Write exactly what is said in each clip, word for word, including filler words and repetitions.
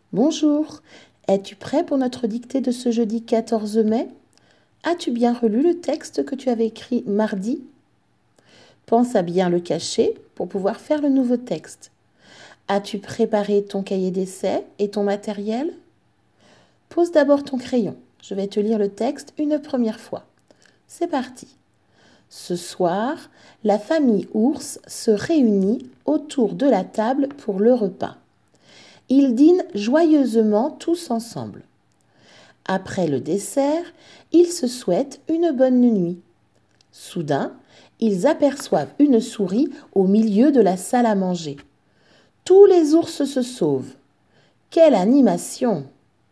Bonjour, es-tu prêt pour notre dictée de ce jeudi quatorze mai? As-tu bien relu le texte que tu avais écrit mardi? Pense à bien le cacher pour pouvoir faire le nouveau texte. As-tu préparé ton cahier d'essai et ton matériel? Pose d'abord ton crayon. Je vais te lire le texte une première fois. C'est parti. Ce soir, la famille ours se réunit autour de la table pour le repas. Ils dînent joyeusement tous ensemble. Après le dessert, ils se souhaitent une bonne nuit. Soudain, ils aperçoivent une souris au milieu de la salle à manger. Tous les ours se sauvent. Quelle animation!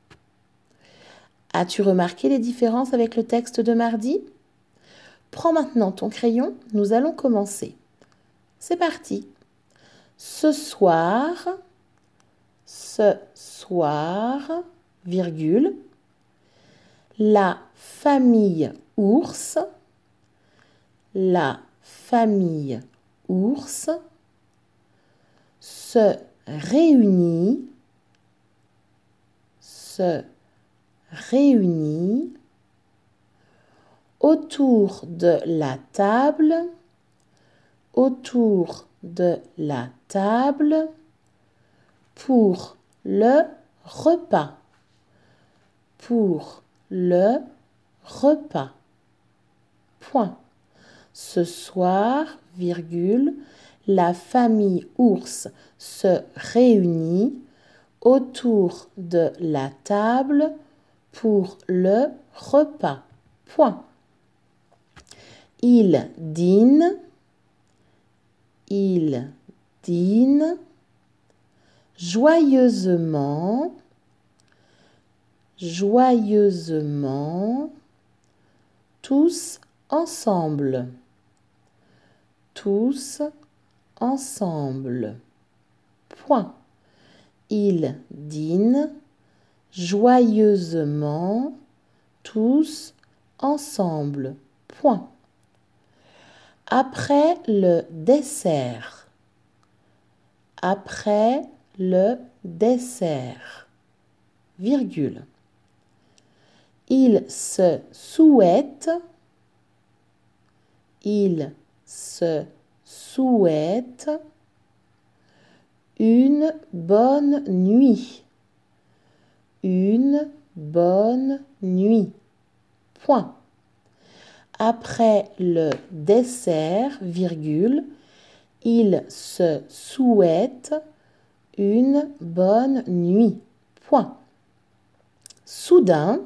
As-tu remarqué les différences avec le texte de mardi? Prends maintenant ton crayon, nous allons commencer. C'est parti. Ce soir, ce soir, virgule, la famille ours, la famille ours se réunit, se réunit autour de la table, autour de la table pour le repas, pour le repas. Point. Ce soir, virgule, la famille ours se réunit autour de la table pour le repas. Point. Ils dînent, ils dînent joyeusement, joyeusement, tous ensemble, tous ensemble. Point. Ils dînent joyeusement, tous ensemble. Point. Après le dessert, après le dessert, virgule. Ils se souhaitent, ils se souhaitent une bonne nuit, une bonne nuit. Point. Après le dessert, virgule, ils se souhaitent une bonne nuit. Point. Soudain,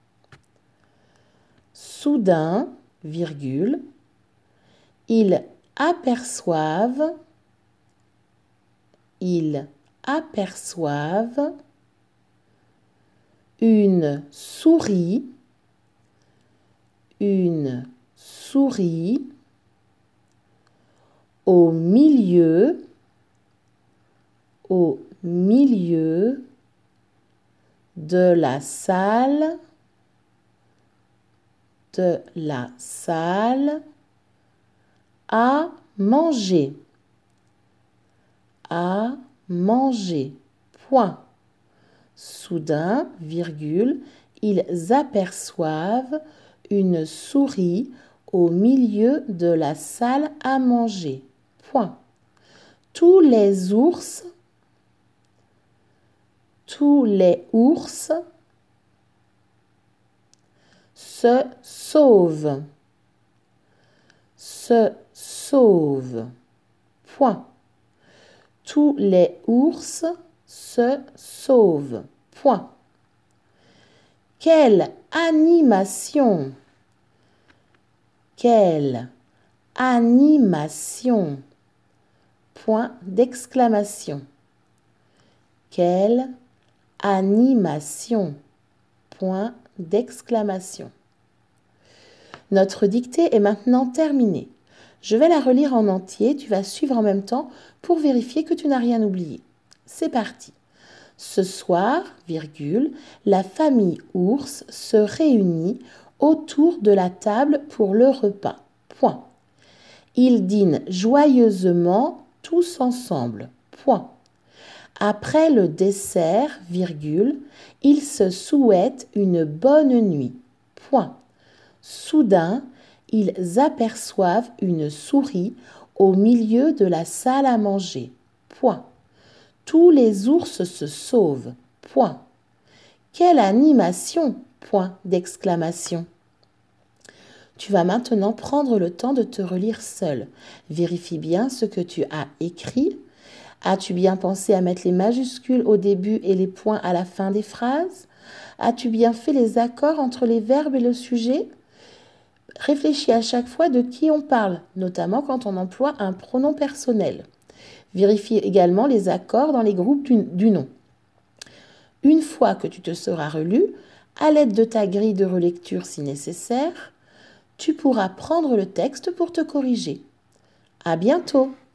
soudain, virgule, ils aperçoivent, ils aperçoivent une souris, une souris au milieu, au milieu de la salle, de la salle à manger, à manger. Point. Soudain, virgule, ils aperçoivent une souris au milieu de la salle à manger. Point. Tous les ours, tous les ours se sauvent, se sauvent. Point. Tous les ours se sauvent. Point. Quelle animation! Quelle animation! Point d'exclamation. Quelle animation! Point d'exclamation. Notre dictée est maintenant terminée. Je vais la relire en entier, tu vas suivre en même temps pour vérifier que tu n'as rien oublié. C'est parti. Ce soir, virgule, la famille ours se réunit autour de la table pour le repas. Point. Ils dînent joyeusement tous ensemble. Point. Après le dessert, virgule, ils se souhaitent une bonne nuit. Point. Soudain, ils aperçoivent une souris au milieu de la salle à manger. Point. Tous les ours se sauvent. Point. Quelle animation! Point d'exclamation. Tu vas maintenant prendre le temps de te relire seul. Vérifie bien ce que tu as écrit. As-tu bien pensé à mettre les majuscules au début et les points à la fin des phrases? As-tu bien fait les accords entre les verbes et le sujet? Réfléchis à chaque fois de qui on parle, notamment quand on emploie un pronom personnel. Vérifie également les accords dans les groupes du, du nom. Une fois que tu te seras relu, à l'aide de ta grille de relecture si nécessaire, tu pourras prendre le texte pour te corriger. À bientôt!